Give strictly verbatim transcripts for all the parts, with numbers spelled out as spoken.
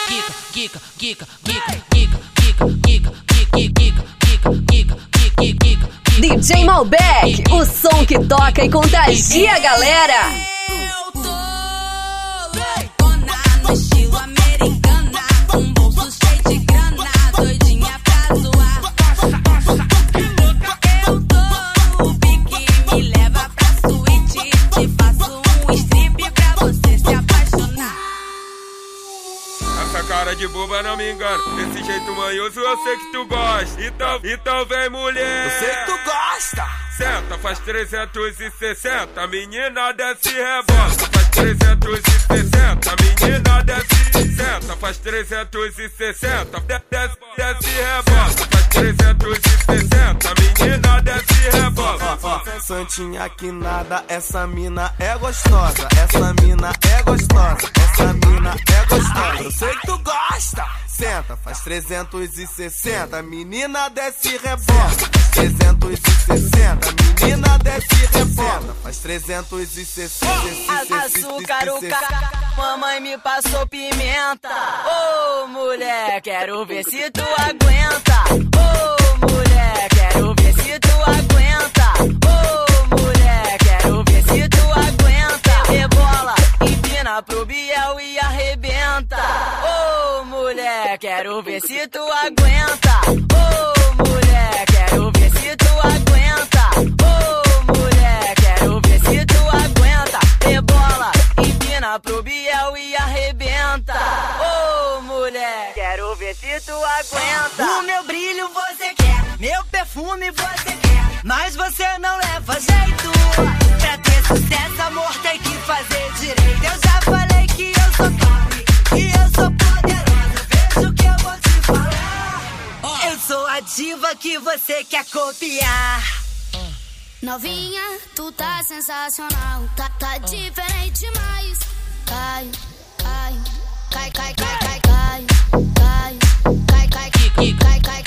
quica, quica, quica, quica, quica, quica, quica, quica, quica, quica, quica. D J Malbec, o som que toca e contagia a galera. Eu tô loucona no estilo americana, um bolso cheio de grana, doidinha pra zoar. Eu tô no pique, me leva pra suíte, te faço um strip pra você se apaixonar. Essa cara de boba não me engana, desse jeito manhoso eu sei que tu gosta. Então, então vem mulher, eu sei que tu gosta. Senta, faz trezentos e sessenta, menina desce e rebola. Faz trezentos e sessenta, menina desce e senta. Faz trezentos e sessenta, desce, desce e rebola. Faz trezentos e sessenta, menina desce e rebola. Santinha que nada, essa mina é gostosa. Essa mina é gostosa, essa mina é gostosa. Eu sei que tu gosta. Senta, faz trezentos e sessenta, menina desce e rebola. Faz trezentos e sessenta, menina desce e rebola. Faz trezentos e sessenta. Açúcar, o ca... mamãe me passou pimenta. Ô, oh, mulher, quero ver se tu aguenta. Ô, oh, mulher, quero ver se tu aguenta. Ô, oh, mulher, quero ver se tu aguenta. Rebola, empina pro Biel e arrebenta. Ô, oh, mulher, quero ver se tu aguenta. Ô, oh, mulher, quero ver se tu aguenta. Ô, oh, mulher, quero ver se tu aguenta. Rebola, empina pro Biel e arrebenta. Ô, oh, mulher, quero ver se tu aguenta. O meu brilho você quer, meu perfume você quer, mas você não leva jeito. Pra ter sucesso, amor, tem que fazer direito. Eu já falei que eu sou top, que eu sou poderosa. Veja o que eu vou te falar. Eu sou a diva que você quer copiar. Novinha, tu tá sensacional, tá, tá diferente demais. Cai, cai, cai, cai, cai, cai, cai, cai, cai, cai, cai, cai, cai, cai,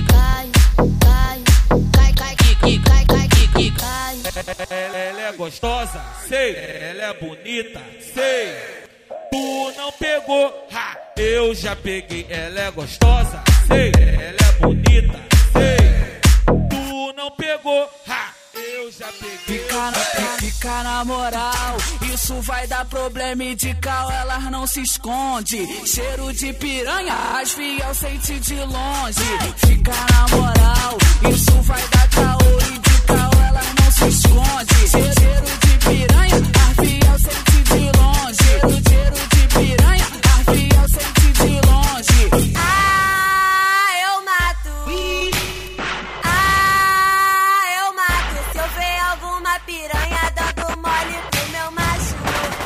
cai, cai, cai, cai. Ela é gostosa, sei. Ela é bonita, sei. Tu não pegou, ha, eu já peguei. Ela é gostosa, sei. Ela é bonita, sei. Tu não pegou, ha, eu já peguei. Fica na, fica na moral, isso vai dar problema e de cal elas não se esconde. Cheiro de piranha, as fiel sente de longe. Fica na moral, isso vai dar caô e de cal elas não se esconde. Cheiro de piranha, as fiel sente de longe. Cheiro, cheiro de piranha, as fiel sente de longe. Ah, eu mato. Ah, eu mato. Se eu ver alguma piranha dando mole pro meu macho.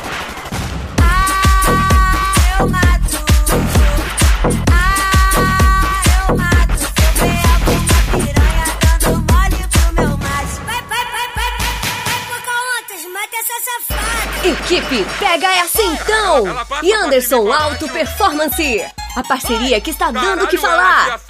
Ah, eu mato. Ah, eu mato. Se eu ver alguma piranha dando mole pro meu macho. Vai, vai, vai, vai, vai, vai, Pocahontas, mata essa safada. Equipe Pega Essa Então e Anderson Alto Performance, a parceria que está dando o que falar.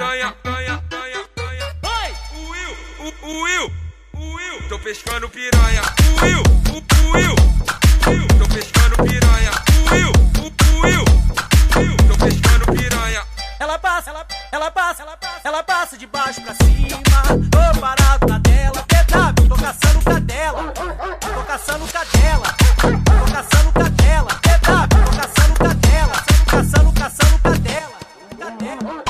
O Will, o, o Will, o Will, tô pescando piranha. O Will, o, o Will, o Will, tô pescando piranha. O Will, o, o Will, o Will, tô pescando piranha. Ela passa, ela, ela passa, ela passa, ela passa de baixo pra cima. Tô parado na dela, P W, tô caçando cadela. Tô caçando cadela, tô caçando cadela. P W, tô caçando cadela, caçando, caçando cadela. Cadela.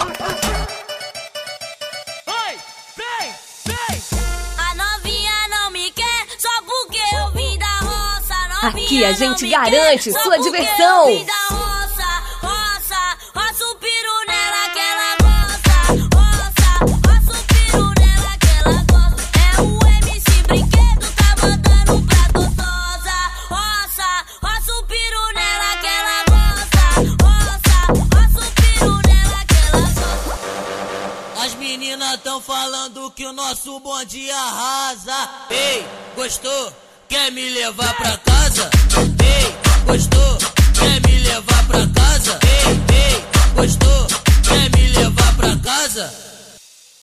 Oi, vem, vem. A novinha não me quer só porque eu vim da roça. Novinha Aqui a gente não me garante quer, só sua porque diversão. eu vim da roça, roça, roça o piru nela que ela gosta. Roça, roça o piru nela que ela gosta. É o M C Brinquedo, tá mandando pra gostosa. Roça, roça o piru nela que ela gosta. Roça, roça o piru nela que ela gosta. As meninas tão falando que o nosso bonde arrasa. Ei, gostou? Quer me levar pra casa? Ei, gostou? Quer me levar pra casa? Ei, ei, gostou? Quer me levar pra casa?